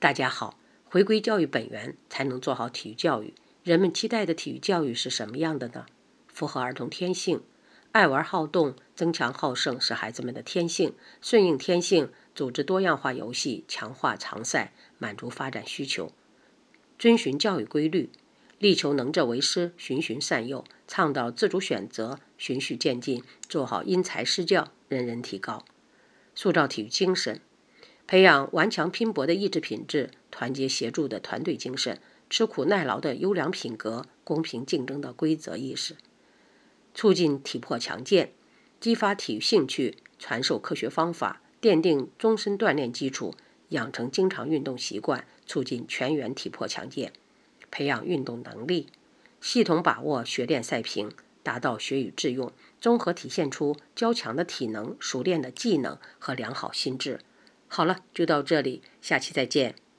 大家好，回归教育本源才能做好体育教育。人们期待的体育教育是什么样的呢？符合儿童天性，爱玩好动，增强好胜是孩子们的天性，顺应天性，组织多样化游戏，强化常赛，满足发展需求。遵循教育规律，力求能者为师，循循善诱，倡导自主选择，循序渐进，做好因材施教，人人提高。塑造体育精神，培养顽强拼搏的意志品质，团结协助的团队精神，吃苦耐劳的优良品格，公平竞争的规则意识。促进体魄强健，激发体育兴趣，传授科学方法，奠定终身锻炼基础，养成经常运动习惯，促进全员体魄强健。培养运动能力，系统把握学练赛评，达到学以致用，综合体现出较强的体能、熟练的技能和良好心智。好了，就到这里，下期再见。